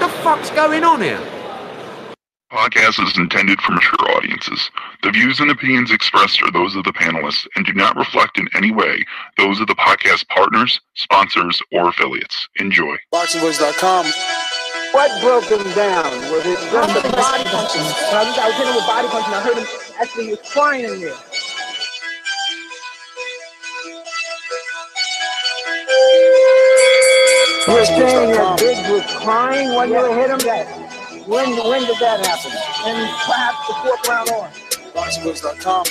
The fuck's going on here? Podcast is intended for mature audiences. The views and opinions expressed are those of the panelists and do not reflect in any way those of the podcast partners, sponsors, or affiliates. Enjoy. BoxingVoice.com. What broke him down? Was it just the body punching? When I was hitting him with body punching, I heard him actually he was crying in there. You were saying that Biggs was crying when you hit him? When did that happen? And perhaps the fourth round on? BoxingVoice.com.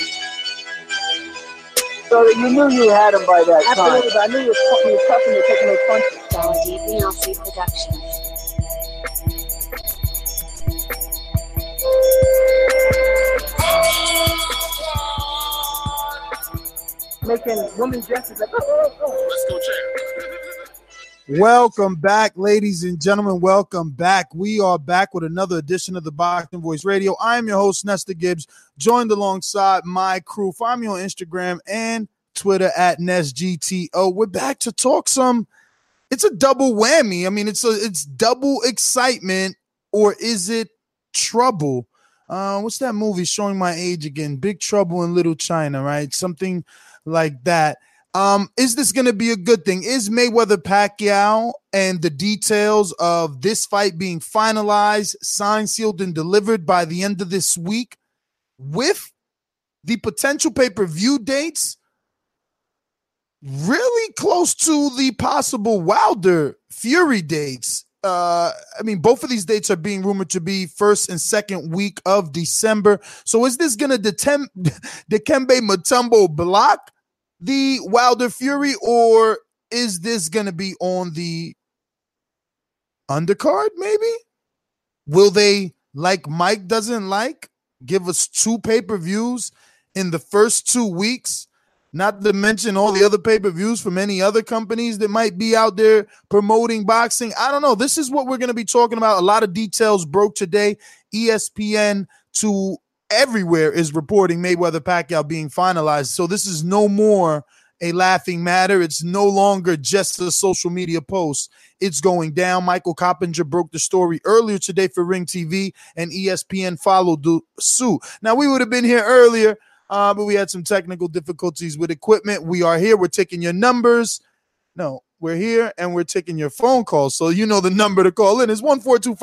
So that you knew you had him by that time? Absolutely, but I knew you was tough and you were taking those punches. Sandy Nazi Productions. Making women dresses like, oh. Let's go, champ. Welcome back, ladies and gentlemen. Welcome back. We are back with another edition of the Boxing Voice Radio. I am your host, Nestor Gibbs, joined alongside my crew. Find me on Instagram and Twitter at NestGTO. We're back to talk some. It's a double whammy. I mean, it's double excitement, or is it trouble? What's that movie showing my age again? Big Trouble in Little China, right? Something like that. Is this going to be a good thing? Is Mayweather-Pacquiao and the details of this fight being finalized, signed, sealed, and delivered by the end of this week, with the potential pay-per-view dates really close to the possible Wilder Fury dates? I mean, both of these dates are being rumored to be first and second week of December. So is this going to Dikembe Mutombo block the Wilder Fury, or is this going to be on the undercard maybe? Will they, like Mike doesn't like, give us 2 pay-per-views in the first 2 weeks? Not to mention all the other pay-per-views from any other companies that might be out there promoting boxing. I don't know. This is what we're going to be talking about. A lot of details broke today. ESPN to everywhere is reporting Mayweather-Pacquiao being finalized. So this is no more a laughing matter. It's no longer just a social media post. It's going down. Michael Coppinger broke the story earlier today for Ring TV, and ESPN followed suit. Now, we would have been here earlier, but we had some technical difficulties with equipment. We are here. We're taking your numbers. No, we're here, and we're taking your phone calls. So you know the number to call in is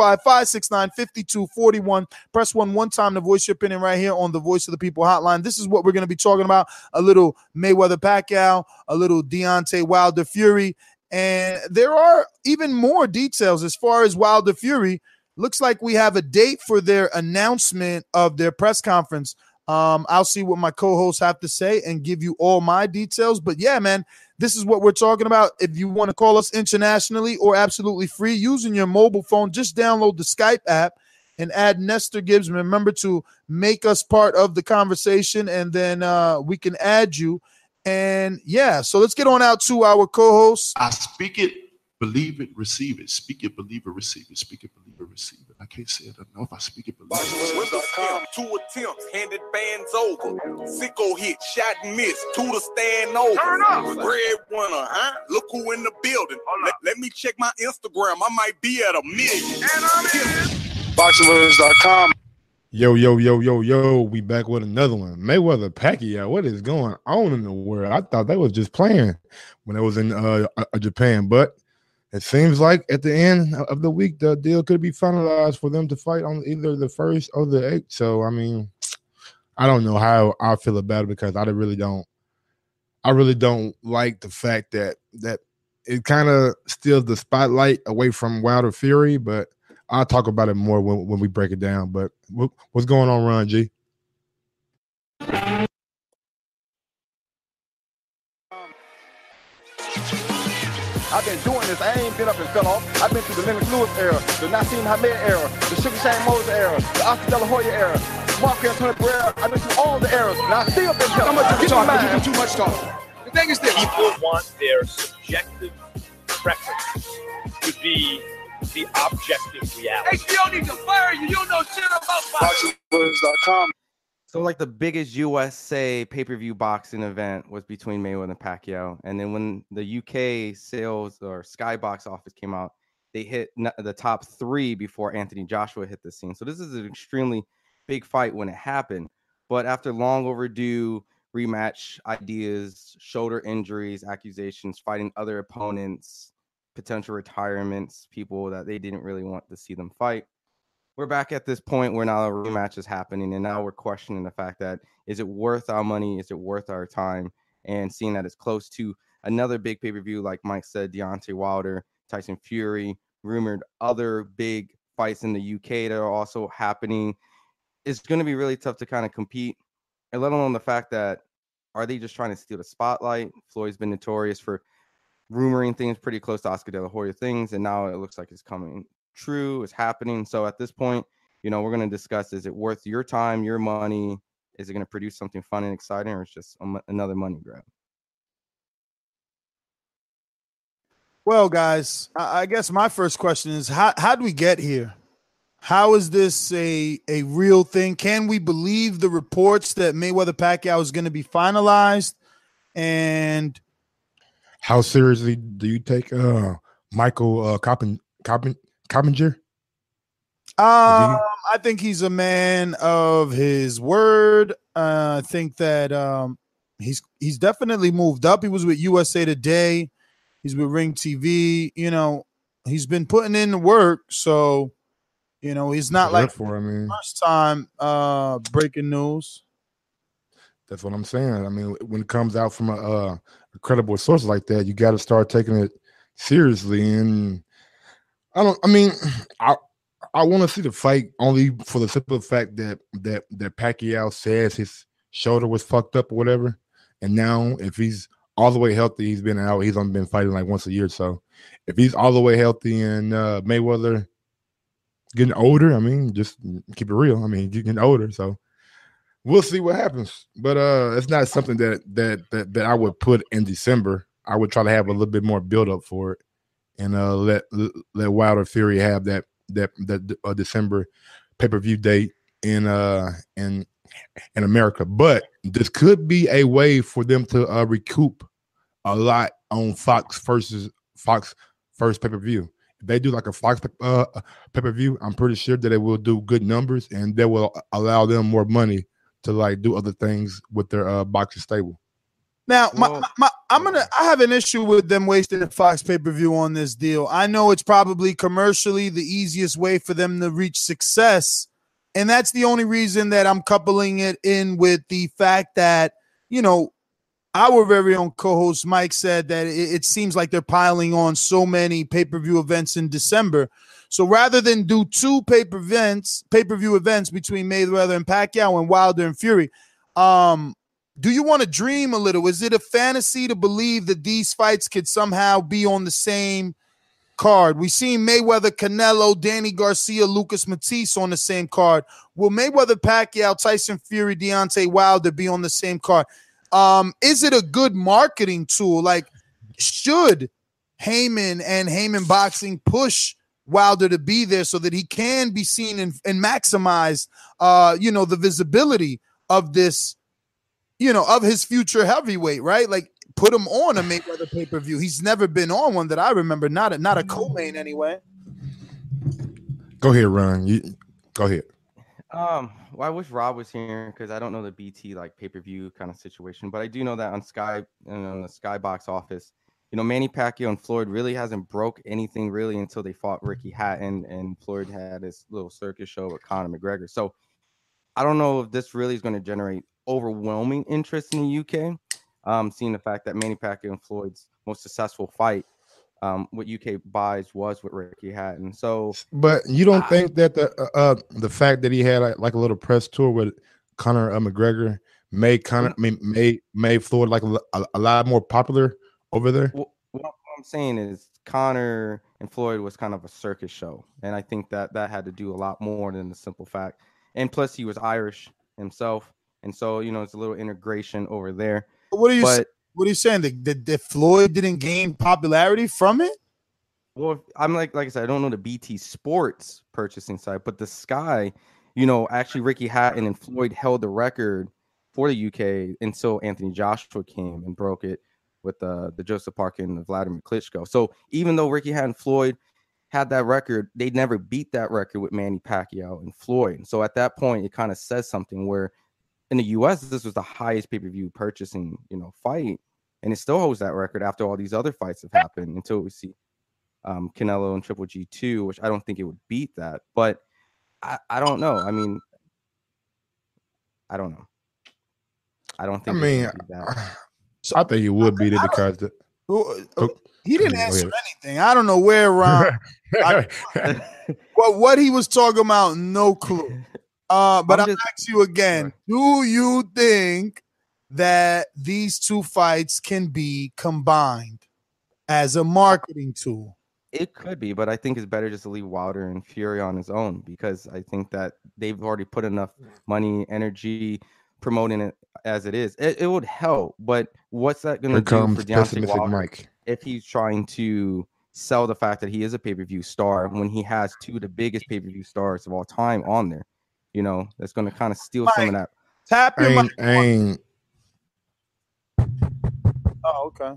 1-425-569-5241. Press 1 one time to voice your opinion right here on the Voice of the People hotline. This is what we're going to be talking about. A little Mayweather-Pacquiao, a little Deontay Wilder Fury, and there are even more details as far as Wilder Fury. Looks like we have a date for their announcement of their press conference. I'll see what my co-hosts have to say and give you all my details. But yeah, man, this is what we're talking about. If you want to call us internationally or absolutely free using your mobile phone, just download the Skype app and add Nestor Gibbs. Remember to make us part of the conversation, and then we can add you. And yeah, so let's get on out to our co-hosts. I speak it, believe it, receive it. Speak it, believe it, receive it. Speak it, believe it, receive it. I can't say it enough. I speak it, believe it. With the film, 2 attempts, handed bands over. Sicko hit, shot and miss, 2 to stand over. Turn up. Breadwinner, huh? Look who in the building. Let me check my Instagram. I might be at 1 million. And I'm in. BoxingVoice.com. Yo, we back with another one. Mayweather-Pacquiao, what is going on in the world? I thought they was just playing when it was in Japan, but it seems like at the end of the week, the deal could be finalized for them to fight on either the 1st or the 8th. So, I mean, I don't know how I feel about it, because I really don't like the fact that it kind of steals the spotlight away from Wilder Fury, but I'll talk about it more when we break it down. But what's going on, Ron G? I've been doing this. I ain't been up and fell off. I've been through the Lennox Lewis era, the Nassim Hamed era, the Sugar Shane Moses era, the Oscar De La Hoya era, Mark Antonio Pereira. I've been through all the eras, and I still been telling. You do too much talking. The thing is this. People want their subjective preference to be the objective reality. HBO needs to fire you. You don't know shit about boxing. BoxingVoice.com. So like the biggest USA pay-per-view boxing event was between Mayweather and Pacquiao. And then when the UK sales or Sky Box Office came out, they hit the top 3 before Anthony Joshua hit the scene. So this is an extremely big fight when it happened. But after long overdue rematch ideas, shoulder injuries, accusations, fighting other opponents, potential retirements, people that they didn't really want to see them fight, we're back at this point where now a rematch is happening, and now we're questioning the fact that, is it worth our money? Is it worth our time? And seeing that it's close to another big pay-per-view, like Mike said, Deontay Wilder, Tyson Fury, rumored other big fights in the UK that are also happening. It's going to be really tough to kind of compete, and let alone the fact that, are they just trying to steal the spotlight? Floyd's been notorious for rumoring things pretty close to Oscar De La Hoya things, and now it looks like it's coming true, it's happening. So at this point, we're going to discuss, is it worth your time, your money? Is it going to produce something fun and exciting, or it's just another money grab? Well, guys, I guess my first question is, how do we get here? How is this a real thing? Can we believe the reports that Mayweather-Pacquiao is going to be finalized? And how seriously do you take Michael Coppinger? I think he's a man of his word. I think that he's definitely moved up. He was with USA Today. He's with Ring TV. He's been putting in the work. So, he's not like first time breaking news. That's what I'm saying. I mean, when it comes out from a credible source like that, you got to start taking it seriously. And I want to see the fight only for the simple fact that Pacquiao says his shoulder was fucked up or whatever. And now, if he's all the way healthy, he's been out. He's only been fighting like once a year. So if he's all the way healthy and Mayweather getting older, just keep it real. He's getting older. So we'll see what happens. But it's not something that I would put in December. I would try to have a little bit more build up for it, and let Wilder Fury have that December pay-per-view date in America. But this could be a way for them to recoup a lot on Fox first pay-per-view. If they do like a Fox pay-per-view, I'm pretty sure that it will do good numbers, and that will allow them more money to like do other things with their boxing stable. Now, I have an issue with them wasting a Fox pay-per-view on this deal. I know it's probably commercially the easiest way for them to reach success, and that's the only reason that I'm coupling it in with the fact that, our very own co-host Mike said that it seems like they're piling on so many pay-per-view events in December. So rather than do 2 pay-per-view events between Mayweather and Pacquiao and Wilder and Fury, do you want to dream a little? Is it a fantasy to believe that these fights could somehow be on the same card? We've seen Mayweather, Canelo, Danny Garcia, Lucas Matisse on the same card. Will Mayweather, Pacquiao, Tyson Fury, Deontay Wilder be on the same card? Is it a good marketing tool? Like, should Heyman and Heyman Boxing push Wilder to be there so that he can be seen and maximize, the visibility of this, of his future heavyweight, right? Like, put him on a Mayweather pay-per-view. He's never been on one that I remember, not a co-main anyway. Go ahead, Ron. Go ahead. Well, I wish Rob was here because I don't know the BT like pay-per-view kind of situation, but I do know that on Sky, the Sky box office, Manny Pacquiao and Floyd really hasn't broke anything really until they fought Ricky Hatton, and Floyd had his little circus show with Conor McGregor. So I don't know if this really is going to generate overwhelming interest in the UK. Seeing the fact that Manny Pacquiao and Floyd's most successful fight with UK buys was with Ricky Hatton. So, but you don't think that the fact that he had like a little press tour with Conor McGregor made Floyd like a lot more popular over there? Well, what I'm saying is Conor and Floyd was kind of a circus show, and I think that had to do a lot more than the simple fact. And plus, he was Irish himself, and so it's a little integration over there. What are you saying? That Floyd didn't gain popularity from it? Well, I'm like I said, I don't know the BT Sports purchasing side, but the Sky, actually Ricky Hatton and Floyd held the record for the UK until Anthony Joshua came and broke it with the Joseph Parker and the Vladimir Klitschko. So even though Ricky Hatton and Floyd had that record, they never beat that record with Manny Pacquiao and Floyd. So at that point, it kind of says something where in the US, this was the highest pay-per-view purchasing, fight. And it still holds that record after all these other fights have happened until we see Canelo and Triple G2, which I don't think it would beat that. But I don't know. I mean, I don't know. I don't think. I mean, I think he would beat it because he didn't answer anything. I don't know where Ron. What he was talking about, no clue. But I'll ask you again: do you think that these two fights can be combined as a marketing tool? It could be, but I think it's better just to leave Wilder and Fury on his own, because I think that they've already put enough money, energy promoting it as it is. It would help, but what's that going to do for Deontay Wilder if he's trying to sell the fact that he is a pay-per-view star when he has two of the biggest pay-per-view stars of all time on there? That's going to kind of steal some of that. Tap your mic. Oh, okay.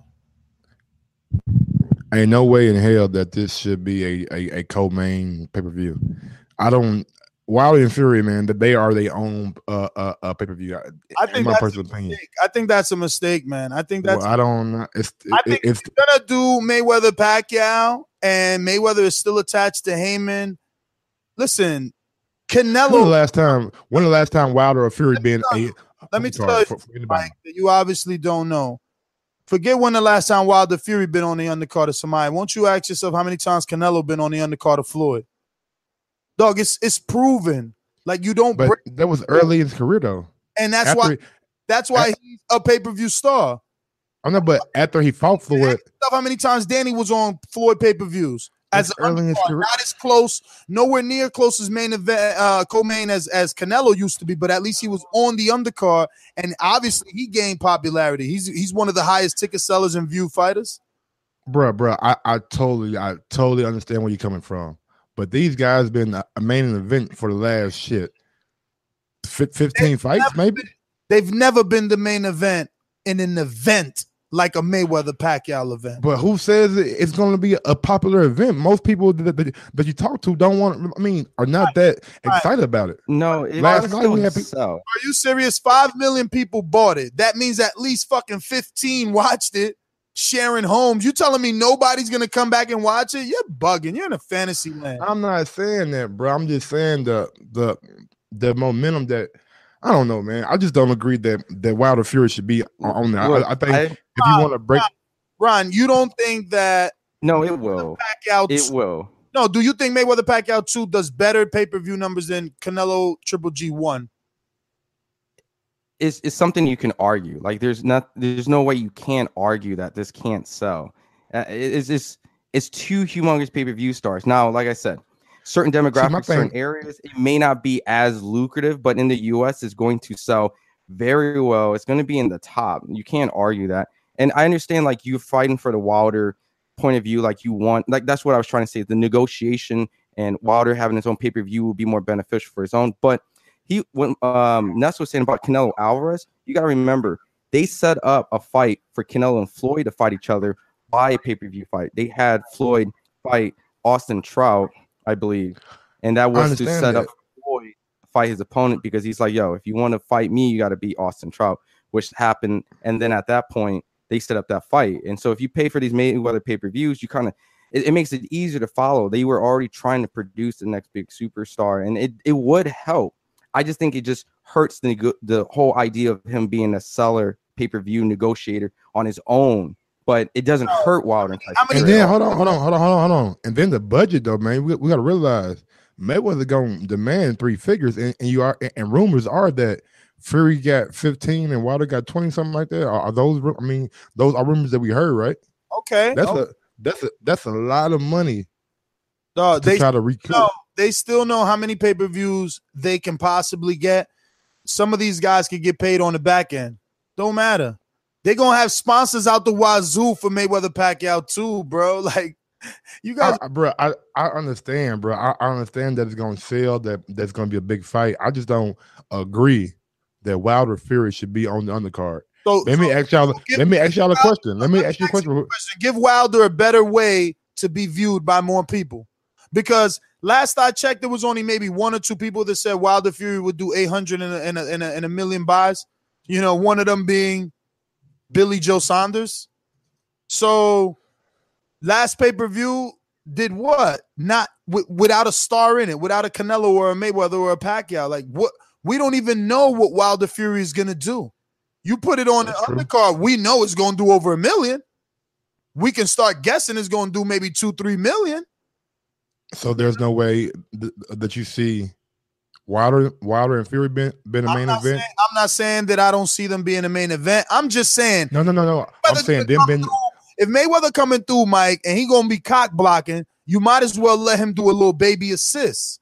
Ain't no way in hell that this should be a co-main pay-per-view. Wilder and Fury, man, that they are their own pay-per-view. I think my personal opinion. I think that's a mistake, man. I think that's. I don't know. I think it's gonna do Mayweather Pacquiao, and Mayweather is still attached to Heyman. Listen, Canelo. When the last time Wilder or Fury been a? Let me tell you, Mike, that you obviously don't know. Forget when the last time Wilder Fury been on the undercard of somebody. Won't you ask yourself how many times Canelo been on the undercard of Floyd? Dog, it's proven. Like you don't. But that was early in his career, though, and that's why he's a pay-per-view star. I know, but after he fought Floyd, how many times Danny was on Floyd pay-per-views as early in his career, not as close, nowhere near close as main event, co-main as Canelo used to be, but at least he was on the undercard, and obviously he gained popularity. He's one of the highest ticket sellers and view fighters. Bro, I totally understand where you're coming from. But these guys been a main event for the last 15 fights, maybe? They've never been the main event in an event like a Mayweather Pacquiao event. But who says it's going to be a popular event? Most people that you talk to are not that excited about it. No, last night we had people. Are you serious? 5 million people bought it. That means at least fucking 15 watched it. Sharon Holmes, you telling me nobody's gonna come back and watch it? You're bugging. You're in a fantasy land. I'm not saying that, bro. I'm just saying the momentum that I don't know, man. I just don't agree that Wilder Fury should be on there. I think if you want to break, Ron, you don't think that? No, it will. It will. No, do you think Mayweather Pacquiao 2 does better pay-per-view numbers than Canelo Triple G 1? It's something you can argue. Like there's no way you can't argue that this can't sell. It's two humongous pay-per-view stars. Now, like I said, certain demographics, certain areas, it may not be as lucrative, but in the US it's going to sell very well. It's going to be in the top. You can't argue that. And I understand like you're fighting for the Wilder point of view, like you want, like that's what I was trying to say. The negotiation and Wilder having his own pay-per-view will be more beneficial for his own, but when Ness was saying about Canelo Alvarez, you got to remember they set up a fight for Canelo and Floyd to fight each other by a pay-per-view fight. They had Floyd fight Austin Trout, I believe, and that was to set up Floyd to fight his opponent because he's like, yo, if you want to fight me, you got to beat Austin Trout, which happened. And then at that point, they set up that fight. And so if you pay for these Mayweather pay-per-views, you kind of it makes it easier to follow. They were already trying to produce the next big superstar, and it would help. I just think it just hurts the whole idea of him being a seller, pay-per-view negotiator on his own, but it doesn't hurt Wilder. And then hold on. And then the budget though, man, we got to realize Mayweather going to demand 3 figures, and rumors are that Fury got 15 and Wilder got 20, something like that. Are those? I mean, those are rumors that we heard, right? Okay, that's a lot of money. They try to recoup. They still know how many pay-per-views they can possibly get. Some of these guys can get paid on the back end. Don't matter. They're going to have sponsors out the wazoo for Mayweather Pacquiao too, bro. Like, you guys. I understand, bro. I understand that it's going to sell, that's going to be a big fight. I just don't agree that Wilder Fury should be on the undercard. Let me ask y'all a question. Let me ask you a question. Give Wilder a better way to be viewed by more people. because last I checked, there was only maybe one or two people that said Wilder Fury would do 800 in a million buys. You know, one of them being Billy Joe Saunders. So last pay-per-view did what? Not without a star in it, without a Canelo or a Mayweather or a Pacquiao. Like, what? We don't even know what Wilder Fury is gonna do. You put it on the undercard, we know it's gonna do over 1 million. We can start guessing it's gonna do maybe 2-3 million. So there's no way that you see Wilder and Fury being a main event. I'm not saying that I don't see them being a main event. I'm just saying no. I'm saying them being. If Mayweather coming through, Mike, and he gonna be cock blocking, you might as well let him do a little baby assist,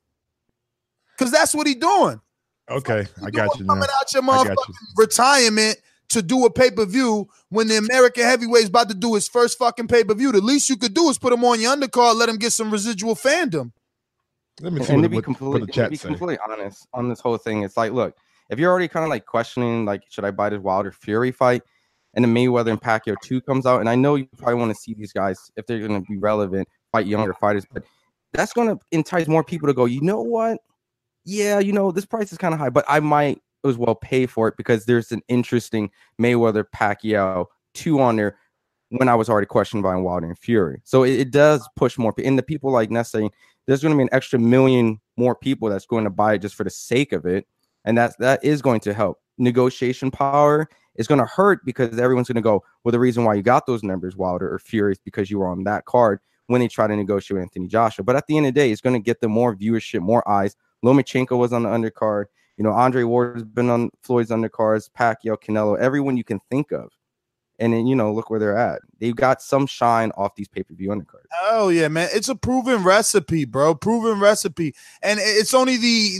because that's what he doing. Okay, I got you. Coming out your motherfucking retirement to do a pay-per-view when the American heavyweight's about to do his first fucking pay-per-view. The least you could do is put him on your undercard, let him get some residual fandom. Let me see and to be completely honest on this whole thing, it's like, look, if you're already kind of like questioning, like, should I buy this Wilder Fury fight, and the Mayweather and Pacquiao 2 comes out, and I know you probably want to see these guys, if they're going to be relevant, fight younger fighters, but that's going to entice more people to go, you know what? Yeah, you know, this price is kind of high, but I might as well pay for it because there's an interesting Mayweather Pacquiao 2 on there when I was already questioned by Wilder and Fury. So it does push more people. And the people like Ness saying there's going to be an extra 1 million more people that's going to buy it just for the sake of it. And that is going to help. Negotiation power is going to hurt because everyone's going to go, well, the reason why you got those numbers, Wilder or Fury, is because you were on that card when they try to negotiate with Anthony Joshua. But at the end of the day, it's going to get them more viewership, more eyes. Lomachenko was on the undercard. You know, Andre Ward has been on Floyd's undercards, Pacquiao, Canelo, everyone you can think of. And then, you know, look where they're at. They've got some shine off these pay-per-view undercards. Oh, yeah, man. It's a proven recipe, bro. Proven recipe. And it's only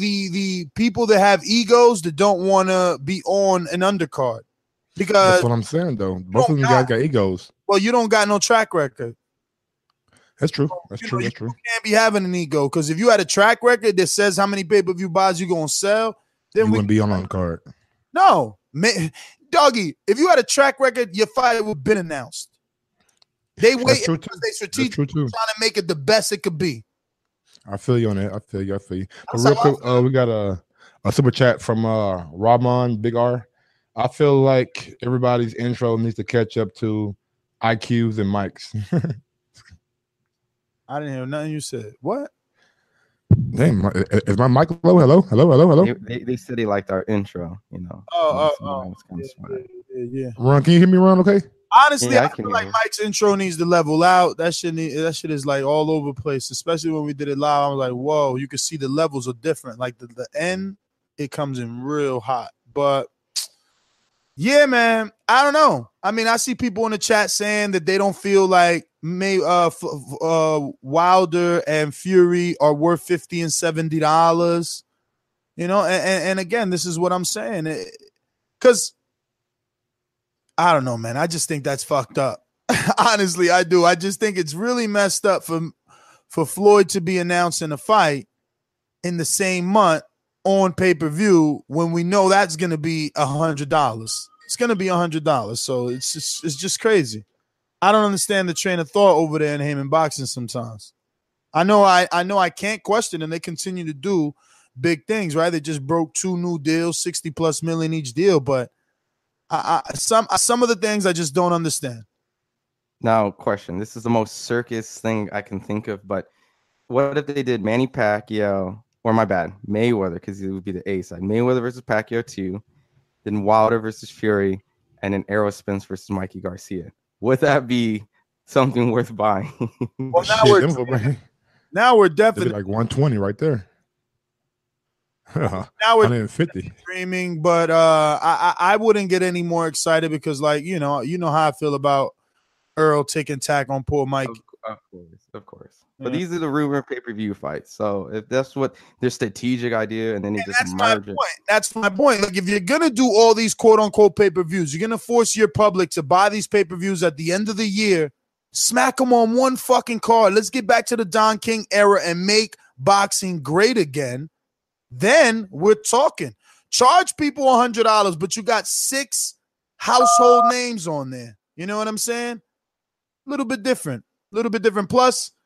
the people that have egos that don't want to be on an undercard. Because that's what I'm saying, though. Both of them guys got egos. Well, you don't got no track record. That's true. That's true. You can't be having an ego, because if you had a track record that says how many pay-per-view buys you're going to sell, then you wouldn't be on card. No. Man, Doggy, if you had a track record, your fight would have been announced. They wait because they strategically trying to make it the best it could be. I feel you on that. I feel you. But real quick, we got a super chat from Rahman Big R. I feel like everybody's intro needs to catch up to IQs and mics. I didn't hear nothing you said. What? Damn, is my mic low? Hello. They said they liked our intro, you know. Yeah. Ron, can you hear me, Ron? Okay. Honestly, I feel like Mike's intro needs to level out. That shit is like all over the place, especially when we did it live. I was like, whoa, you can see the levels are different. Like the end, it comes in real hot. But yeah, man, I don't know. I mean, I see people in the chat saying that they don't feel like Wilder and Fury are worth $50 and $70. You know, and again, this is what I'm saying. Because I don't know, man. I just think that's fucked up. Honestly, I do. I just think it's really messed up for Floyd to be announcing a fight in the same month on pay-per-view when we know that's going to be $100. It's going to be $100. So it's just crazy. I don't understand the train of thought over there in Heyman Boxing sometimes. I know I can't question, and they continue to do big things, right? They just broke 2 new deals, 60+ million each deal, but some of the things I just don't understand. Now, question. This is the most circus thing I can think of, but what if they did Manny Pacquiao, or my bad, Mayweather, because it would be the A side. Mayweather versus Pacquiao 2, then Wilder versus Fury, and then Errol Spence versus Mikey Garcia. Would that be something worth buying? Well, now we're definitely like 120 right there. Now we're 150 dreaming, but I wouldn't get any more excited because, like, you know how I feel about Earl taking tack on poor Mike. Of course. But these are the rumor pay-per-view fights. So if that's what their strategic idea, and then they just merge it. That's my point. Like, if you're gonna do all these quote-unquote pay-per-views, you're gonna force your public to buy these pay-per-views at the end of the year. Smack them on one fucking card. Let's get back to the Don King era and make boxing great again. Then we're talking. Charge people $100, but you got 6 household names on there. You know what I'm saying? A little bit different. Plus,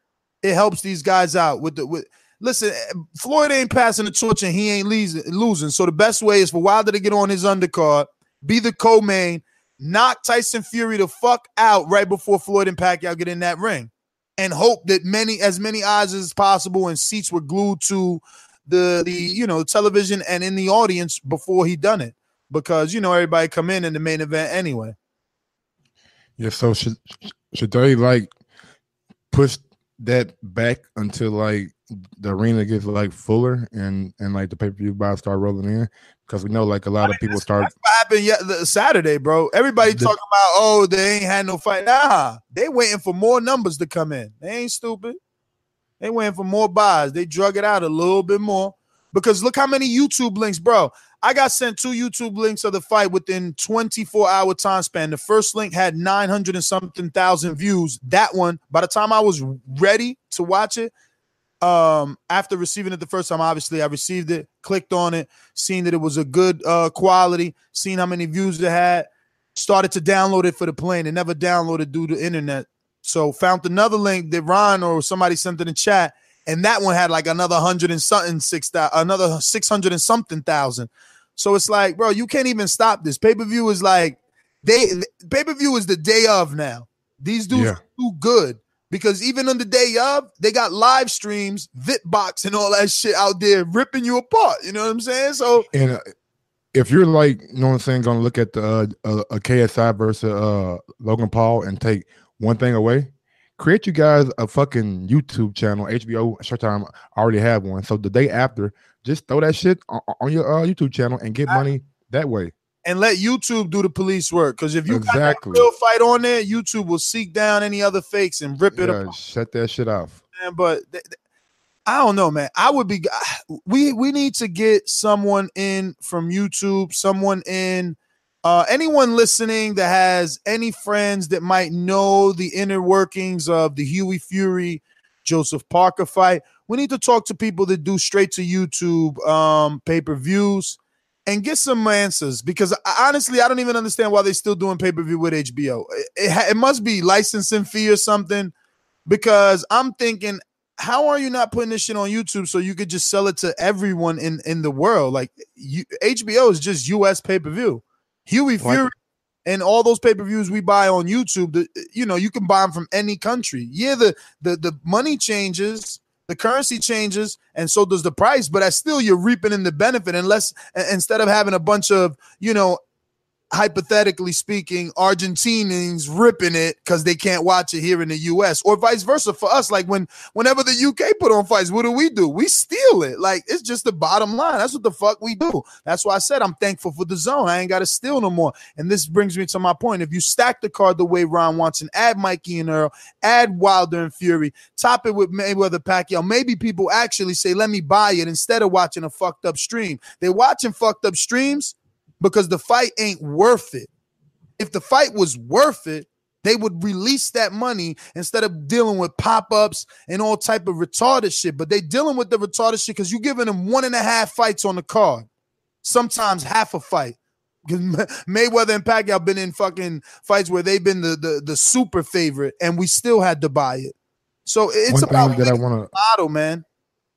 it helps these guys out with. Listen, Floyd ain't passing the torch and he ain't losing. So the best way is for Wilder to get on his undercard, be the co-main, knock Tyson Fury the fuck out right before Floyd and Pacquiao get in that ring, and hope that as many eyes as possible and seats were glued to the television and in the audience before he done it, because everybody come in the main event anyway. Yeah, so should they like push that back until like the arena gets like fuller and like the pay-per-view buys start rolling in? Because we know like a lot of people start. That's what happened Saturday, bro. Everybody talking about, they ain't had no fight. Nah, they waiting for more numbers to come in. They ain't stupid. They waiting for more buys. They drug it out a little bit more, because look how many YouTube links, bro. I got sent 2 YouTube links of the fight within 24-hour time span. The first link had 900 and something thousand views. That one, by the time I was ready to watch it, after receiving it the first time, obviously I received it, clicked on it, seen that it was a good quality, seen how many views it had, started to download it for the plane. It never downloaded due to internet. So found another link that Ron or somebody sent in the chat, and that one had like another 100 and something, another 600 and something thousand. So it's like, bro, you can't even stop this. Pay-per-view is like, pay-per-view is the day of now. These dudes are too good, because even on the day of, they got live streams, VipBox and all that shit out there ripping you apart. You know what I'm saying? So, and if you're like, you know what I'm saying, going to look at the a KSI versus Logan Paul and take one thing away, create you guys a fucking YouTube channel. HBO Showtime already have one. So the day after, just throw that shit on your YouTube channel and get money that way. And let YouTube do the police work. Because if you got a real fight on there, YouTube will seek down any other fakes and rip it apart. Shut that shit off. Man, but I don't know, man. I would be. We need to get someone in from YouTube. Someone in. Anyone listening that has any friends that might know the inner workings of the Huey Fury, Joseph Parker fight, we need to talk to people that do straight to YouTube pay-per-views and get some answers, because honestly, I don't even understand why they're still doing pay-per-view with HBO. It must be licensing fee or something, because I'm thinking, how are you not putting this shit on YouTube so you could just sell it to everyone in the world? Like, HBO is just US pay-per-view. Huey Fury and all those pay-per-views we buy on YouTube, you can buy them from any country. Yeah, the money changes, the currency changes, and so does the price, but that's still you're reaping in the benefit, instead of having a bunch of, hypothetically speaking, Argentinians ripping it because they can't watch it here in the US, or vice versa for us. Like whenever the UK put on fights, what do? We steal it. Like, it's just the bottom line. That's what the fuck we do. That's why I said I'm thankful for the zone. I ain't got to steal no more. And this brings me to my point. If you stack the card the way Ron wants and add Mikey and Earl, add Wilder and Fury, top it with Mayweather Pacquiao, maybe people actually say, let me buy it instead of watching a fucked up stream. They're watching fucked up streams because the fight ain't worth it. If the fight was worth it, they would release that money instead of dealing with pop-ups and all type of retarded shit. But they dealing with the retarded shit because you're giving them 1.5 fights on the card, sometimes half a fight. Mayweather and Pacquiao been in fucking fights where they've been the super favorite, and we still had to buy it. So it's about that I want to model, man.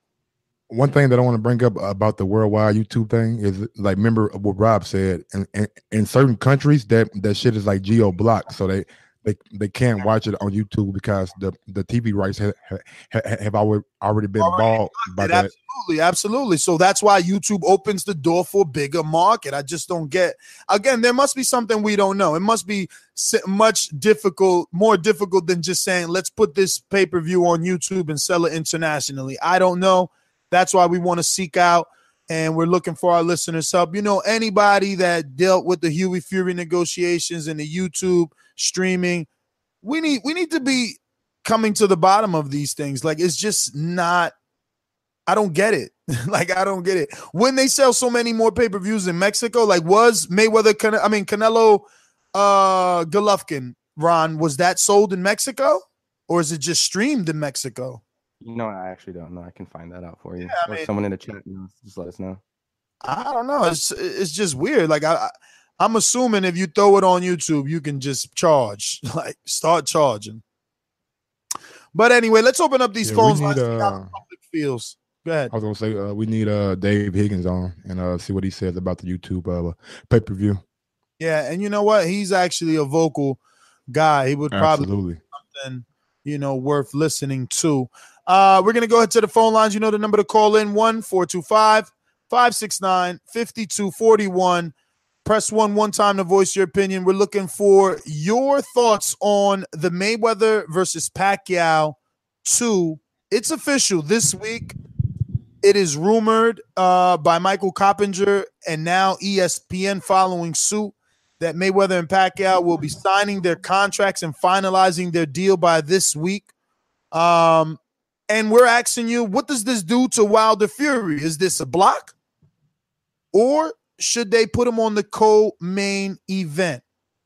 One thing that I want to bring up about the worldwide YouTube thing is, like, remember what Rob said, in certain countries that shit is like geo-blocked, so they can't watch it on YouTube because the TV rights have already been bought by that. Absolutely. So that's why YouTube opens the door for a bigger market. I just don't get. Again, there must be something we don't know. It must be more difficult than just saying, let's put this pay-per-view on YouTube and sell it internationally. I don't know. That's why we want to seek out, and we're looking for our listeners' help. Anybody that dealt with the Huey Fury negotiations and the YouTube streaming, we need to be coming to the bottom of these things. Like, it's just not. I don't get it. I don't get it. When they sell so many more pay-per-views in Mexico, like, was Canelo Golovkin, Ron, was that sold in Mexico, or is it just streamed in Mexico? I actually don't know. I can find that out for you. Or someone in the chat knows, just let us know. I don't know. It's just weird. Like, I'm assuming if you throw it on YouTube, you can just charge, like, start charging. But anyway, let's open up these Yeah, phones. we Lines, need, see how the public feels. Go ahead. I was gonna say we need Dave Higgins on and see what he says about the YouTube pay-per-view. Yeah, and you know what? He's actually a vocal guy. He would probably Absolutely. do something, worth listening to. We're gonna go ahead to the phone lines. You know the number to call in: 1-425-569-5241. Press one time to voice your opinion. We're looking for your thoughts on the Mayweather versus Pacquiao 2. It's official this week. It is rumored by Michael Coppinger and now ESPN following suit that Mayweather and Pacquiao will be signing their contracts and finalizing their deal by this week. And we're asking you, what does this do to Wilder Fury? Is this a block? Or should they put him on the co-main event?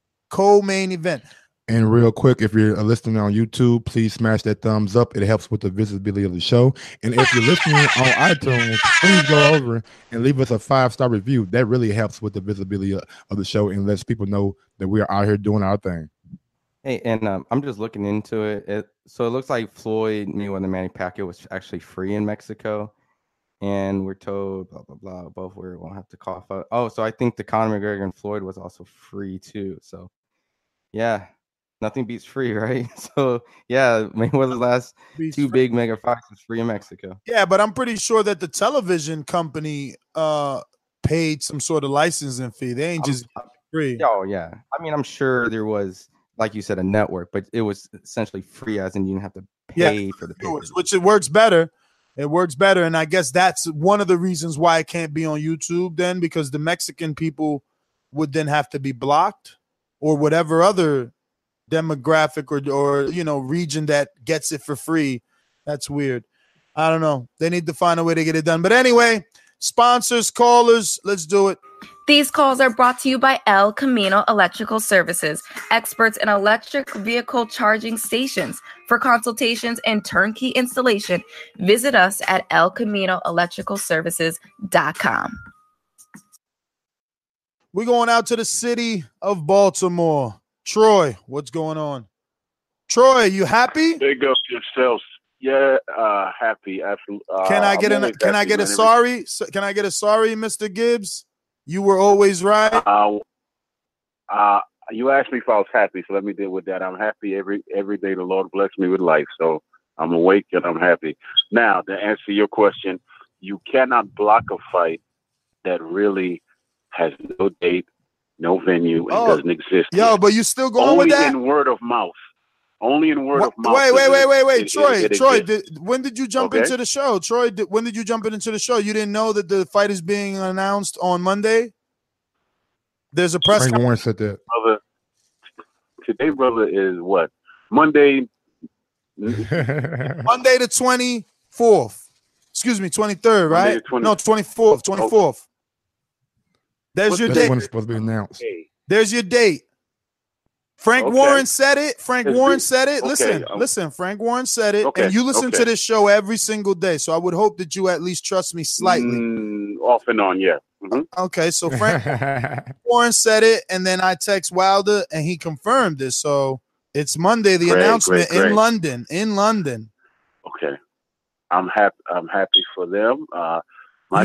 And real quick, if you're listening on YouTube, please smash that thumbs up. It helps with the visibility of the show. And if you're listening on iTunes, please go over and leave us a 5-star review. That really helps with the visibility of the show and lets people know that we are out here doing our thing. Hey, and I'm just looking into it. So it looks like Floyd Mayweather Manny Pacquiao was actually free in Mexico. And we're told, blah, blah, blah, both we won't have to cough out. Oh, so I think the Conor McGregor and Floyd was also free too. So, yeah, nothing beats free, right? So, yeah, Mayweather's last two big mega fights was free in Mexico. Yeah, but I'm pretty sure that the television company paid some sort of licensing fee. They ain't just free. Oh, yeah. I mean, I'm sure there was, like you said, a network, but it was essentially free, as in you didn't have to pay for the pay-per-view. Which it works better. It works better, and I guess that's one of the reasons why it can't be on YouTube then, because the Mexican people would then have to be blocked, or whatever other demographic or region that gets it for free. That's weird. I don't know. They need to find a way to get it done. But anyway, sponsors, callers, let's do it. These calls are brought to you by El Camino Electrical Services, experts in electric vehicle charging stations. For consultations and turnkey installation, visit us at elcaminoelectricalservices.com. We're going out to the city of Baltimore. Troy, what's going on? Troy, you happy? Big up yourselves. Yeah, happy. Can I get a sorry? Can I get a sorry, Mr. Gibbs? You were always right. You asked me if I was happy, so let me deal with that. I'm happy every day the Lord bless me with life, so I'm awake and I'm happy. Now, to answer your question, you cannot block a fight that really has no date, no venue, and doesn't exist. Yo, but you still going with that? Only in word of mouth. Only in word of mouth. Wait. Troy, when did you jump into the show? Troy, when did you jump into the show? You didn't know that the fight is being announced on Monday? There's a press Frank Warren said that. Brother, today, brother, is what? Monday the 24th. Excuse me, 23rd, right? No, 24th. 24th. There's your date. When it's supposed to be announced. There's your date. Frank Warren said it. Listen. Frank Warren said it, and you listen to this show every single day. So I would hope that you at least trust me slightly. Off and on, yeah. Mm-hmm. Okay, so Frank Warren said it, and then I text Wilder, and he confirmed this. So it's Monday, the announcement in London. Okay, I'm happy for them. My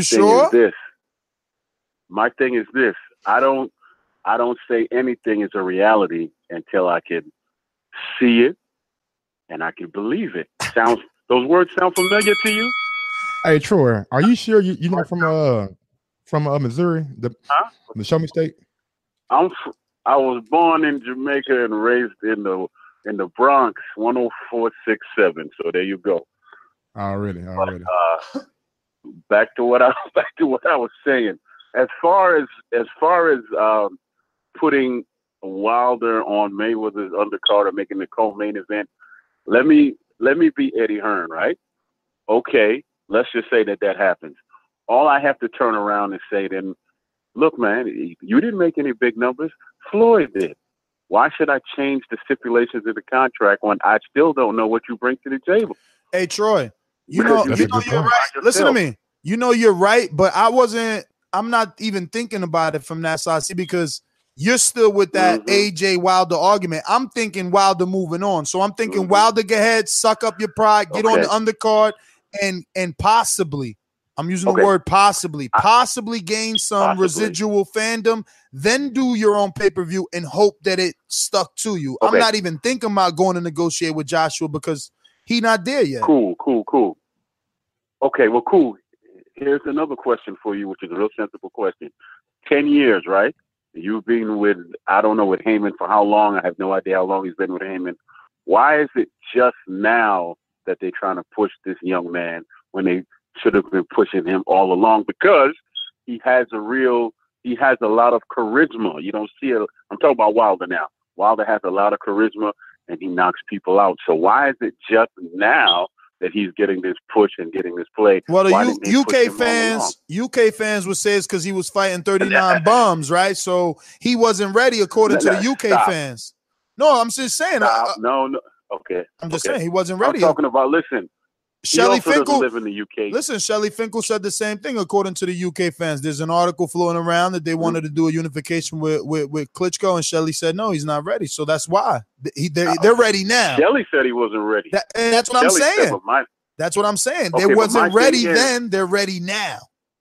thing is this. I don't say anything is a reality until I can see it and I can believe it. Those words sound familiar to you? Hey Troy, are you sure you're not from Missouri, the Show Me State? I was born in Jamaica and raised in the Bronx, 10467. So there you go. Already. Back to what I was saying. As far as putting Wilder on Mayweather's undercard or making the co-main event, let me be Eddie Hearn, right? Okay, let's just say that happens. All I have to turn around and say then, look, man, you didn't make any big numbers. Floyd did. Why should I change the stipulations of the contract when I still don't know what you bring to the table? Hey, Troy, you know you're right. Listen to me. You know you're right, but I'm not even thinking about it from that side. See, because You're still with that Mm-hmm. AJ Wilder argument. I'm thinking Wilder moving on. So I'm thinking Wilder, go ahead, suck up your pride, get on the undercard, and possibly, I'm using the word possibly gain some residual fandom, then do your own pay-per-view and hope that it stuck to you. I'm not even thinking about going to negotiate with Joshua because he not there yet. Cool. Okay, well, cool. Here's another question for you, which is a real sensible question. 10 years, right? You've been with, I don't know, with Heyman for how long? I have no idea how long he's been with Heyman. Why is it just now that they're trying to push this young man when they should have been pushing him all along? Because he has a lot of charisma. You don't see it. I'm talking about Wilder now. Wilder has a lot of charisma and he knocks people out. So why is it just now that he's getting this push and getting this play? Well, the UK fans would say it's because he was fighting 39 bums, right? So he wasn't ready according to the UK fans. No, I'm just saying. No. Okay. I'm just saying he wasn't ready. I'm talking about, listen, Shelly Finkel live in the UK. Listen, Shelly Finkel said the same thing according to the UK fans. There's an article floating around that they wanted to do a unification with Klitschko, and Shelly said no, he's not ready. So that's why they're ready now. Shelly said he wasn't ready. And that's what I'm saying. That's what I'm saying. They wasn't ready then. They're ready now.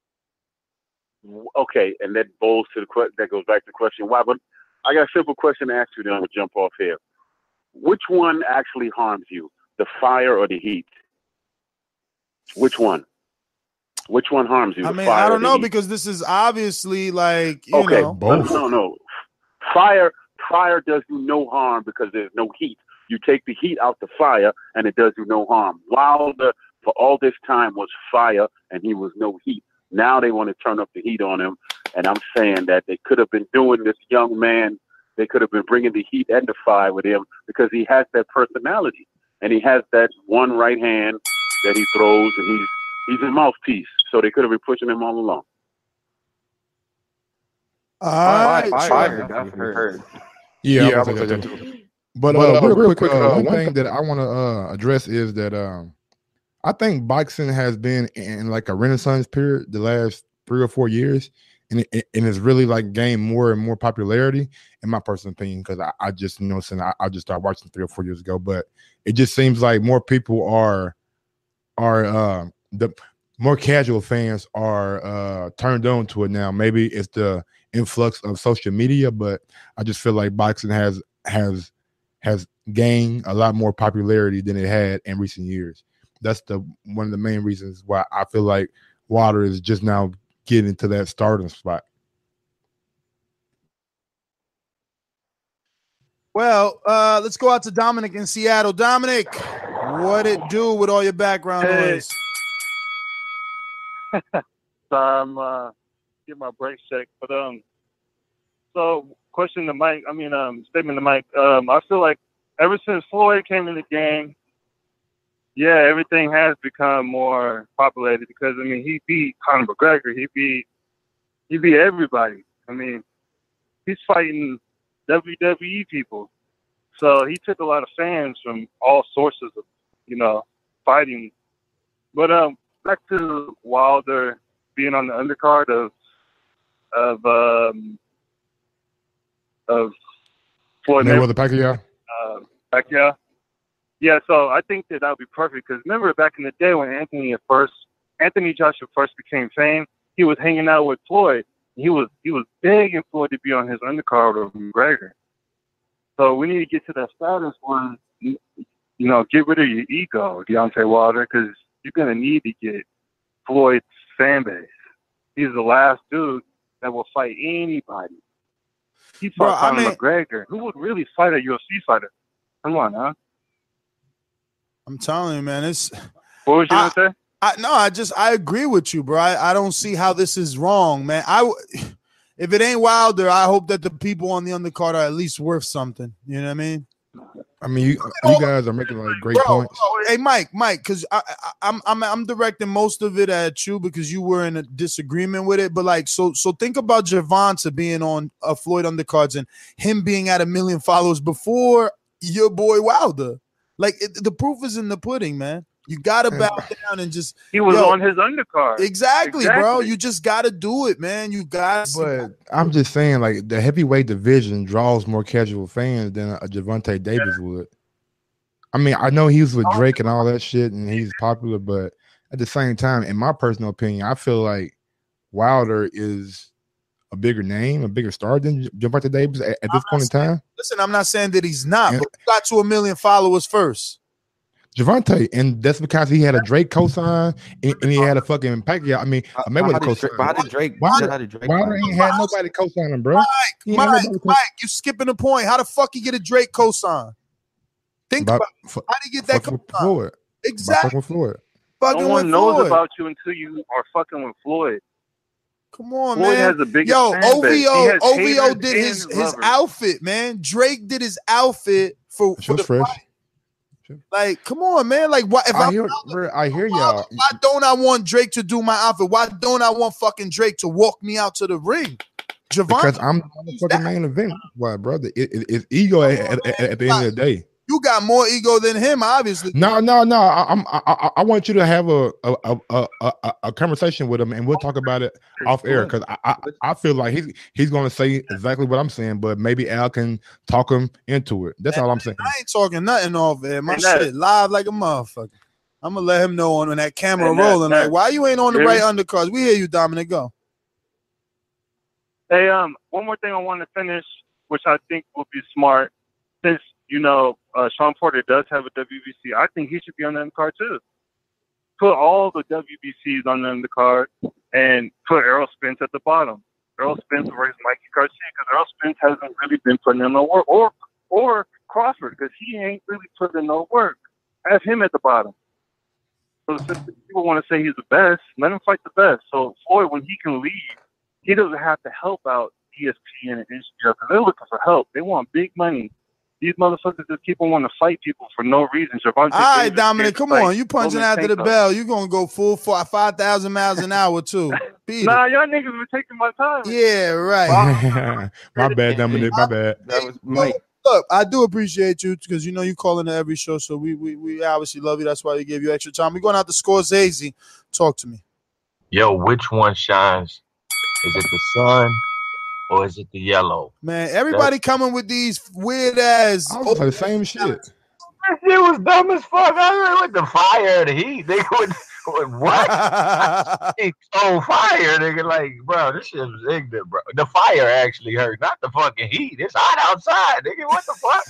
Okay, and that goes back to the question why. But I got a simple question to ask you. Then I'm gonna jump off here. Which one actually harms you, the fire or the heat? Which one? Which one harms you? I mean, I don't know because this is obviously like you know both. No. Fire does you no harm because there's no heat. You take the heat out the fire and it does you no harm. Wilder for all this time was fire and he was no heat. Now they want to turn up the heat on him, and I'm saying that they could have been doing this young man. They could have been bringing the heat and the fire with him because he has that personality and he has that one right hand that he throws, and he's a mouthpiece. So they could have been pushing him all along. Yeah. But real quick, one thing that I want to address is that I think boxing has been in like a renaissance period the last 3 or 4 years, and it's really like gained more and more popularity, in my personal opinion, because I just I just started watching 3 or 4 years ago, but it just seems like more people are the more casual fans are turned on to it now. Maybe it's the influx of social media, but I just feel like boxing has gained a lot more popularity than it had in recent years. That's one of the main reasons why I feel like Wilder is just now getting to that stardom spot. Well, let's go out to Dominic in Seattle. Dominic, what it do with all your background noise? So I'm get my brakes checked. But so question to Mike. Statement to Mike. I feel like ever since Floyd came in the game, yeah, everything has become more populated because he beat Conor McGregor. He beat everybody. He's fighting WWE people. So he took a lot of fans from all sources of, fighting. But back to Wilder being on the undercard of Floyd Mayweather Pacquiao. Pacquiao. Yeah, so I think that would be perfect because remember back in the day when Anthony Joshua first became fame, he was hanging out with Floyd. He was begging Floyd to be on his undercard of McGregor. So we need to get to that status where, get rid of your ego, Deontay Wilder, because you're going to need to get Floyd's fan base. He's the last dude that will fight anybody. He fought Conor McGregor. Who would really fight a UFC fighter? Come on, huh? I'm telling you, man. What was you going to say? I agree with you, bro. I don't see how this is wrong, man. If it ain't Wilder, I hope that the people on the undercard are at least worth something. You know what I mean? You guys are making like great points. Hey, Mike, because I'm directing most of it at you because you were in a disagreement with it. But like, so think about Gervonta being on Floyd undercards and him being at 1 million followers before your boy Wilder. Like the proof is in the pudding, man. You gotta bow down and just. He was on his undercard. Exactly, bro. You just gotta do it, man. You got. But I'm just saying, like the heavyweight division draws more casual fans than a Gervonta Davis would. I mean, I know he's with Drake and all that shit, and he's popular, but at the same time, in my personal opinion, I feel like Wilder is a bigger name, a bigger star than Gervonta Davis at this point in time. Listen, I'm not saying that he's not, but he got to 1 million followers first. Javante, and that's because he had a Drake cosign and he had a fucking Pacquiao. I mean, a Mayweather cosign. How did Drake? Wilder ain't had nobody cosign him, bro. Mike, you skipping the point. How the fuck he get a Drake cosign? Think about it. How did he get that cosign? Exactly. No one knows about you until you are fucking with Floyd. Come on, Floyd man. has the biggest Yo, fan base. OVO did his outfit, man. Drake did his outfit for the fresh. fight. Like, come on, man. Like, what? If I hear y'all. Why don't I want Drake to do my outfit? Why don't I want fucking Drake to walk me out to the ring? Because I'm the fucking main event. Why, brother? It's ego at the end of the day. You got more ego than him, obviously. No. I want you to have a conversation with him, and we'll talk about it off air. Because I feel like he's going to say exactly what I'm saying, but maybe Al can talk him into it. That's all I'm saying. I ain't talking nothing off air. My shit live like a motherfucker. I'm gonna let him know when that camera rolling. Like, why you ain't on the right undercards? We hear you, Dominic. Go. Hey, one more thing I want to finish, which I think will be smart, since Sean Porter does have a WBC. I think he should be on the undercard too. Put all the WBCs on the undercard and put Errol Spence at the bottom. Errol Spence versus Mikey Garcia, because Errol Spence hasn't really been putting in no work, or Crawford, because he ain't really putting in no work. Have him at the bottom. So since people want to say he's the best, let him fight the best. So Floyd, when he can leave, he doesn't have to help out ESPN and HBO, because they're looking for help. They want big money. These motherfuckers just keep on wanting to fight people for no reason. All right, Dominic, come on. You punching after the bell. You're going to go full 5,000 miles an hour, too. Nah, y'all niggas were taking my time. Yeah, right. My bad, Dominic. My bad. That was Mike. Look, I do appreciate you because you call into every show, so we obviously love you. That's why we gave you extra time. We're going out to Scorsese. Talk to me. Yo, which one shines? Is it the sun or is it the yellow? Man, everybody coming with these weird ass the same shit. That shit was dumb as fuck. I with the fire, the heat. They would what? It's on fire, nigga. Like, bro, this shit was ignorant, bro. The fire actually hurt, not the fucking heat. It's hot outside, nigga. What the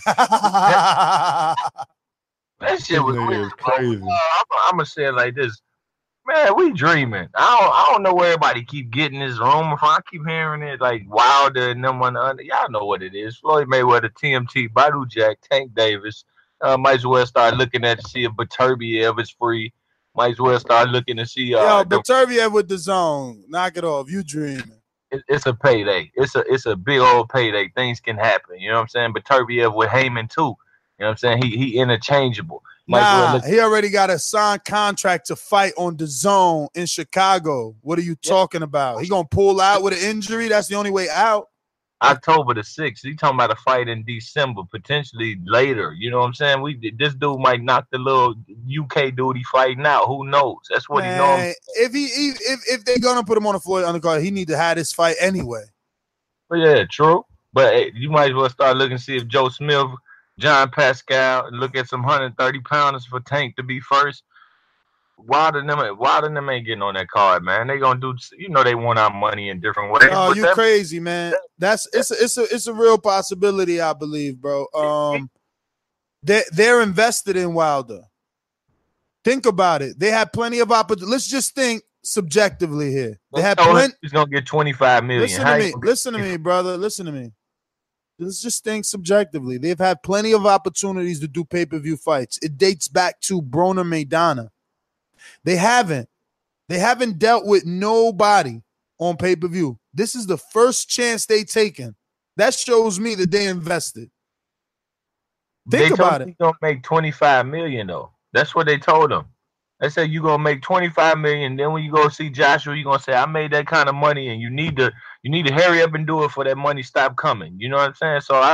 fuck? That shit was weird, crazy. I'm gonna say it like this. Man, we dreaming. I don't know where everybody keep getting this rumor from. I keep hearing it like Wilder and them on the under. Y'all know what it is. Floyd Mayweather, TMT, Badu Jack, Tank Davis. Might as well start looking at to see if Beterbiev is free. Might as well start looking to see. Beterbiev with the zone. Knock it off. You dreaming. It's a payday. It's a big old payday. Things can happen. You know what I'm saying? Beterbiev with Heyman too. You know what I'm saying? He interchangeable. He already got a signed contract to fight on the zone in Chicago. What are you talking about? He gonna pull out with an injury? That's the only way out. October the 6th. He talking about a fight in December, potentially later. You know what I'm saying? This dude might knock the little UK dude he fighting out. Who knows? That's what he knows. If they're gonna put him on a Floyd undercard, he need to have this fight anyway. But yeah, true. But hey, you might as well start looking to see if Joe Smith, John Pascal, and look at some 130 pounders for Tank to be first. Wilder and them ain't getting on that card, man. They gonna do, they want our money in different ways. Oh, you crazy, man. It's a real possibility, I believe, bro. They're invested in Wilder. Think about it. They have plenty of opportunity. Let's just think subjectively here. They have plenty. He's gonna get 25 million. Listen to me, brother. Listen to me. Let's just think subjectively. They've had plenty of opportunities to do pay-per-view fights. It dates back to Broner Maidana. They haven't dealt with nobody on pay-per-view. This is the first chance they taken. That shows me that they invested. Think about it. He's gonna make 25 million though. That's what they told him. They said you're gonna make 25 million. Then when you go see Joshua, you're gonna say, I made that kind of money, and you need to hurry up and do it for that money stop coming. You know what I'm saying? So I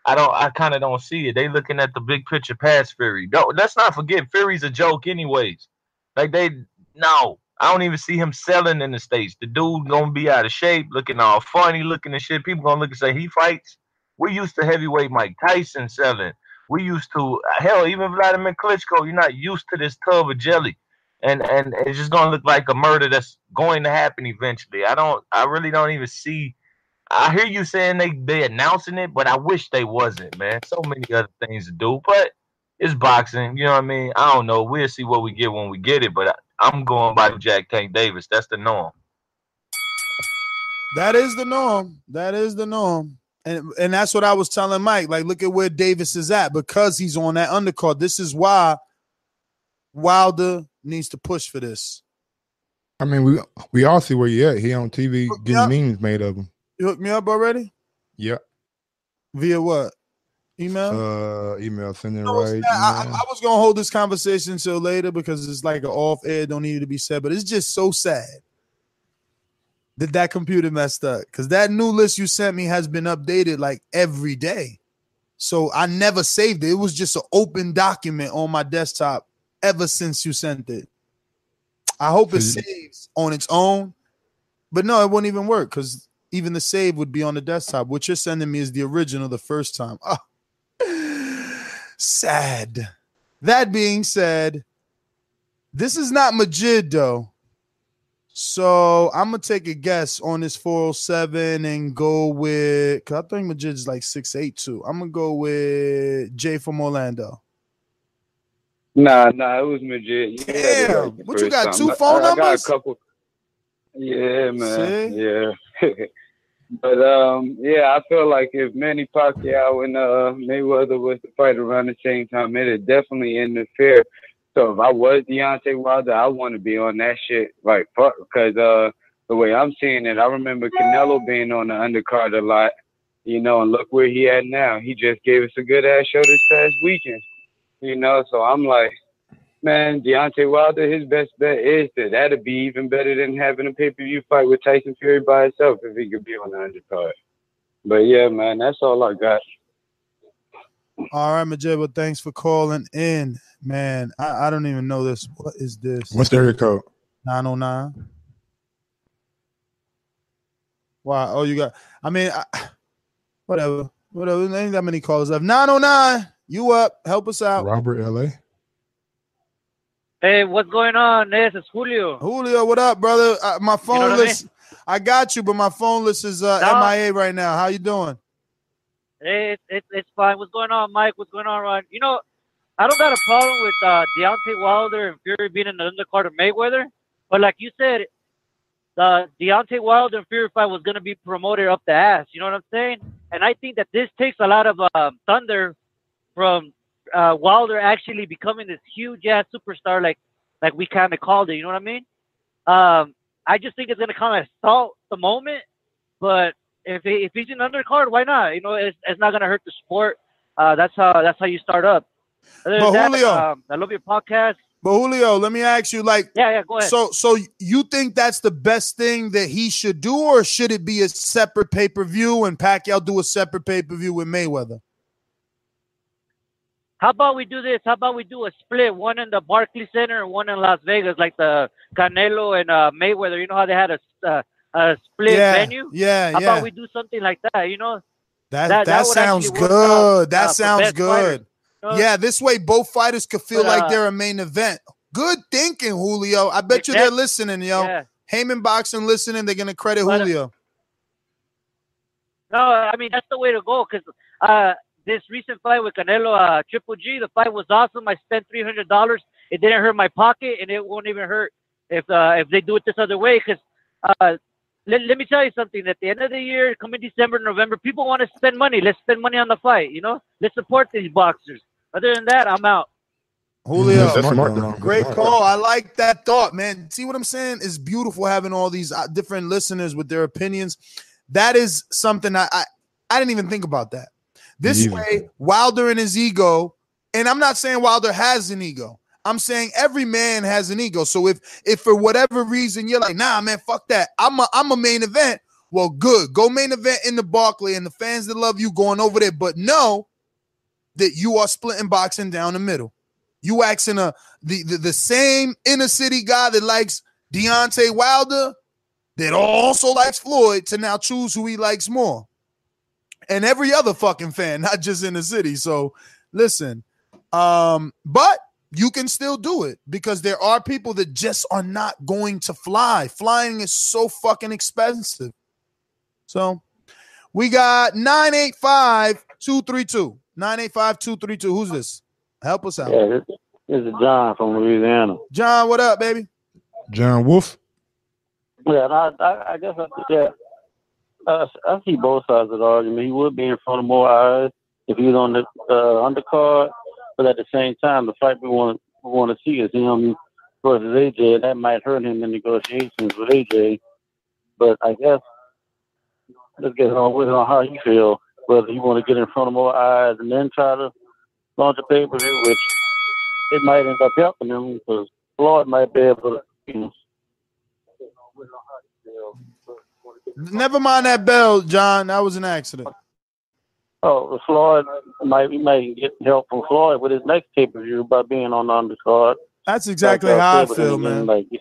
I kind of don't see it. They looking at the big picture past Fury. No, let's not forget Fury's a joke anyways. Like no, I don't even see him selling in the States. The dude gonna be out of shape, looking all funny, looking and shit. People gonna look and say he fights. We used to heavyweight Mike Tyson selling. We used to hell, even Vladimir Klitschko. You're not used to this tub of jelly, and it's just gonna look like a murder that's going to happen eventually. I really don't even see. I hear you saying they announcing it, but I wish they wasn't, man. So many other things to do, but it's boxing. You know what I mean? I don't know. We'll see what we get when we get it, but I'm going by Jack Tank Davis. That's the norm. That is the norm. That is the norm. And that's what I was telling Mike. Like, look at where Davis is at because he's on that undercard. This is why Wilder needs to push for this. I mean, we all see where he at. He on TV getting memes made of him. You hooked me up already? Yep. Via what? Email? Email, sending right. I was going to hold this conversation until later because it's like an off-air, don't need to be said, but it's just so sad that computer messed up because that new list you sent me has been updated like every day. So I never saved it. It was just an open document on my desktop ever since you sent it. I hope it saves on its own, but no, it wouldn't even work because even the save would be on the desktop. What you're sending me is the original the first time. Oh, sad. That being said, this is not Majid, though. So I'm going to take a guess on this 407 and go with, because I think Majid is like 6'8", too. I'm going to go with Jay from Orlando. Nah, it was Majid. Damn, what you got, two phone numbers? I got a couple. Yeah, man. See? Yeah. But yeah, I feel like if Manny Pacquiao and Mayweather was to fight around the same time, it'd definitely interfere. So if I was Deontay Wilder, I want to be on that shit, like fuck, because the way I'm seeing it, I remember Canelo being on the undercard a lot, you know, and look where he at now. He just gave us a good ass show this past weekend, you know. So I'm like, man, Deontay Wilder, his best bet is that'd be even better than having a pay-per-view fight with Tyson Fury by himself if he could be on the undercard. But yeah, man, that's all I got. All right, Majid, well, thanks for calling in, man. I don't even know this. What is this? What's the area code? 909. Wow. Oh, you got, I mean, whatever. There ain't that many calls left. 909, you up. Help us out. Robert, LA. Hey, what's going on? This is Julio. Julio, what up, brother? My phone list, I got you, but my phone list is MIA right now. How you doing? Hey, it's fine. What's going on, Mike? What's going on, Ron? You know, I don't got a problem with Deontay Wilder and Fury being in the undercard of Mayweather, but like you said, the Deontay Wilder and Fury fight was going to be promoted up the ass. You know what I'm saying? And I think that this takes a lot of thunder from Wilder actually becoming this huge ass superstar, like we kind of called it. You know what I mean? I just think it's gonna kind of stall the moment. But if he's in undercard, why not? You know, it's not gonna hurt the sport. That's how you start up. Other than that, Julio, I love your podcast. But Julio, let me ask you, like, yeah, go ahead. So you think that's the best thing that he should do, or should it be a separate pay-per-view and Pacquiao do a separate pay-per-view with Mayweather? How about we do this? How about we do a split, one in the Barclays Center and one in Las Vegas, like the Canelo and Mayweather? You know how they had a split venue? Yeah, How about we do something like that? You know, that sounds good. That sounds good. Yeah, this way both fighters could feel like they're a main event. Good thinking, Julio. I bet you they're listening, yo. Yeah. Heyman Boxing listening. They're gonna credit Julio. No, I mean that's the way to go because this recent fight with Canelo, Triple G, the fight was awesome. I spent $300. It didn't hurt my pocket, and it won't even hurt if they do it this other way. Because let me tell you something. At the end of the year, coming December, November, people want to spend money. Let's spend money on the fight. You know, let's support these boxers. Other than that, I'm out. Julio, That's smart, great call. I like that thought, man. See what I'm saying? It's beautiful having all these different listeners with their opinions. That is something I didn't even think about that. This way, Wilder and his ego, and I'm not saying Wilder has an ego. I'm saying every man has an ego. So if for whatever reason you're like, nah, man, fuck that. I'm a main event. Well, good. Go main event in the Barclay, and the fans that love you going over there. But know that you are splitting boxing down the middle. You asking the same inner city guy that likes Deontay Wilder, that also likes Floyd, to now choose who he likes more. And every other fucking fan, not just in the city. So listen, but you can still do it because there are people that just are not going to fly. Flying is so fucking expensive. So we got 985-232. 985-232. Who's this? Help us out. Yeah, this is John from Louisiana. John, what up, baby? John Wolf. Yeah, and I guess I see both sides of the argument. He would be in front of more eyes if he was on the undercard, but at the same time, the fight we want to see is him versus AJ, and that might hurt him in negotiations with AJ. But I guess let's get on with how he feels. Whether he want to get in front of more eyes and then try to launch a pay-per-view, which it might end up helping him because Floyd might be able to. Never mind that bell, John. That was an accident. Oh, Floyd might get help from Floyd with his next pay-per-view by being on the undercard. That's exactly how I feel, man. Like you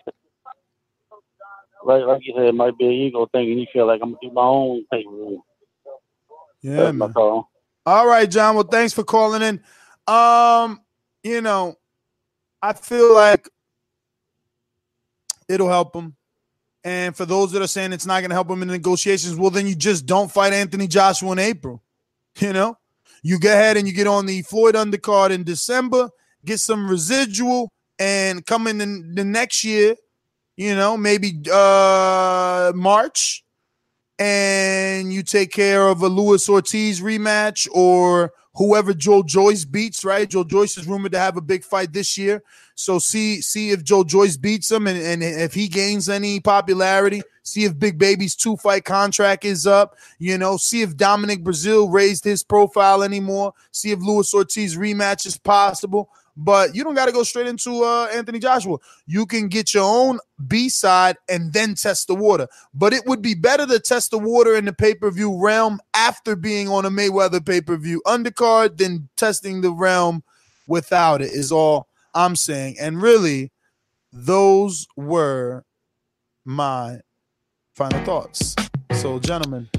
said, it might be an ego thing, and you feel like I'm gonna do my own pay-per-view. Yeah, man. All right, John. Well, thanks for calling in. You know, I feel like it'll help him. And for those that are saying it's not going to help him in negotiations, well, then you just don't fight Anthony Joshua in April. You know, you go ahead and you get on the Floyd undercard in December, get some residual, and come in the next year, you know, maybe March, and you take care of a Luis Ortiz rematch or whoever Joe Joyce beats, right? Joe Joyce is rumored to have a big fight this year. So see if Joe Joyce beats him and if he gains any popularity. See if Big Baby's 2-fight contract is up. You know, see if Dominic Brazil raised his profile anymore. See if Luis Ortiz rematch is possible. But you don't got to go straight into Anthony Joshua. You can get your own B-side and then test the water. But it would be better to test the water in the pay-per-view realm after being on a Mayweather pay-per-view undercard than testing the realm without it is all I'm saying. And really, those were my final thoughts. So, gentlemen.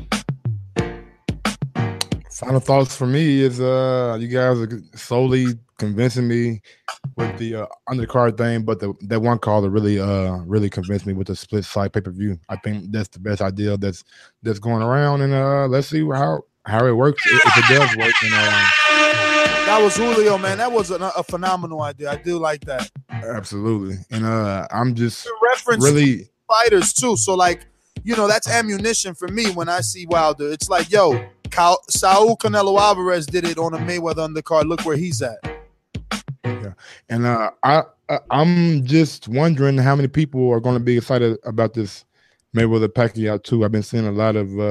Final thoughts for me is you guys are solely convincing me with the undercard thing, but that one caller really convinced me with the split side pay-per-view. I think that's the best idea that's going around, and let's see how it works if it does work. And that was Julio, man. That was a phenomenal idea. I do like that. Absolutely, and I'm just reference really fighters too. So like, you know, that's ammunition for me when I see Wilder. It's like, yo, Saul Canelo Alvarez did it on a Mayweather undercard. Look where he's at. Yeah, and I'm just wondering how many people are going to be excited about this Mayweather Pacquiao too. I've been seeing a lot of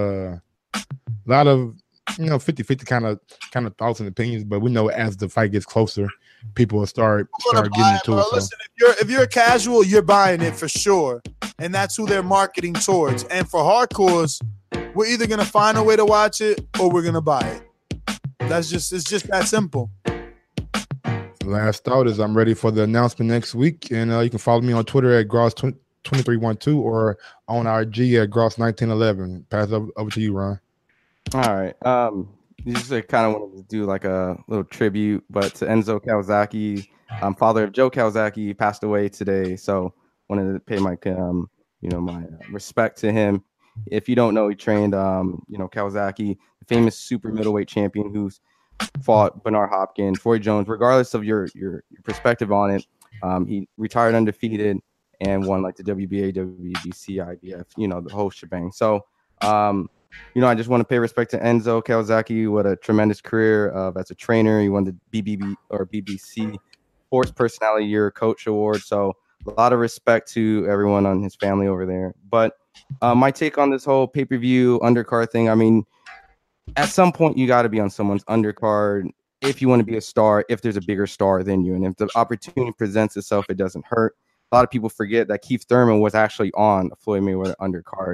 50-50 kind of thoughts and opinions, but we know as the fight gets closer, people will start getting into it. Listen, if you're a casual, you're buying it for sure, and that's who they're marketing towards. And for hardcores, we're either gonna find a way to watch it or we're gonna buy it. It's just that simple. Last thought is I'm ready for the announcement next week, and you can follow me on Twitter at Gross2312 or on IG at Gross1911. Pass it over to you, Ron. All right. Just kind of wanted to do like a little tribute, but to Enzo Kawasaki, father of Joe Kawasaki, passed away today. So wanted to pay my my respect to him. If you don't know, he trained Kawasaki, the famous super middleweight champion who's fought Bernard Hopkins, Roy Jones. Regardless of your perspective on it, he retired undefeated and won like the WBA, WBC, IBF, the whole shebang. So I just want to pay respect to Enzo Kawasaki. What a tremendous career as a trainer. He won the BBC Sports Personality Year Coach Award. So a lot of respect to everyone on his family over there. But my take on this whole pay-per-view undercard thing, I mean, at some point you got to be on someone's undercard if you want to be a star, if there's a bigger star than you. And if the opportunity presents itself, it doesn't hurt. A lot of people forget that Keith Thurman was actually on a Floyd Mayweather undercard.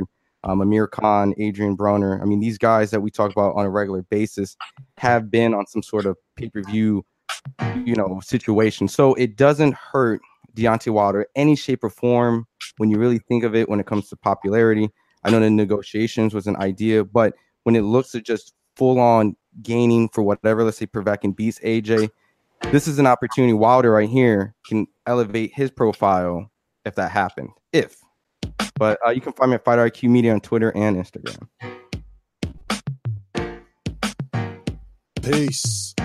Amir Khan, Adrian Broner. I mean, these guys that we talk about on a regular basis have been on some sort of pay-per-view, situation. So it doesn't hurt Deontay Wilder any shape or form when you really think of it when it comes to popularity. I know the negotiations was an idea, but when it looks at just full-on gaining for whatever, let's say Povetkin beats AJ, this is an opportunity. Wilder right here can elevate his profile if that happened. But you can find me at Fighter IQ Media on Twitter and Instagram. Peace.